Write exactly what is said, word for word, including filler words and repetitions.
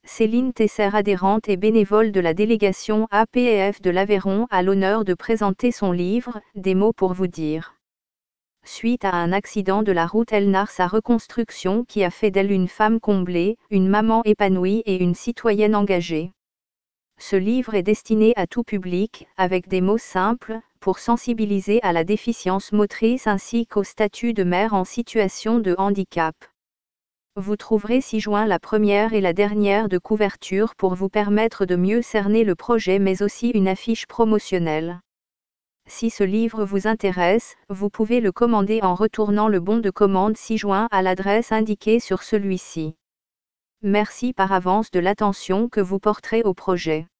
Céline Tesser, adhérente et bénévole de la délégation A P F de l'Aveyron, a l'honneur de présenter son livre « Des mots pour vous dire ». Suite à un accident de la route, elle narre sa reconstruction qui a fait d'elle une femme comblée, une maman épanouie et une citoyenne engagée. Ce livre est destiné à tout public, avec des mots simples, pour sensibiliser à la déficience motrice ainsi qu'au statut de mère en situation de handicap. Vous trouverez ci-joint la première et la dernière de couverture pour vous permettre de mieux cerner le projet, mais aussi une affiche promotionnelle. Si ce livre vous intéresse, vous pouvez le commander en retournant le bon de commande ci-joint à l'adresse indiquée sur celui-ci. Merci par avance de l'attention que vous porterez au projet.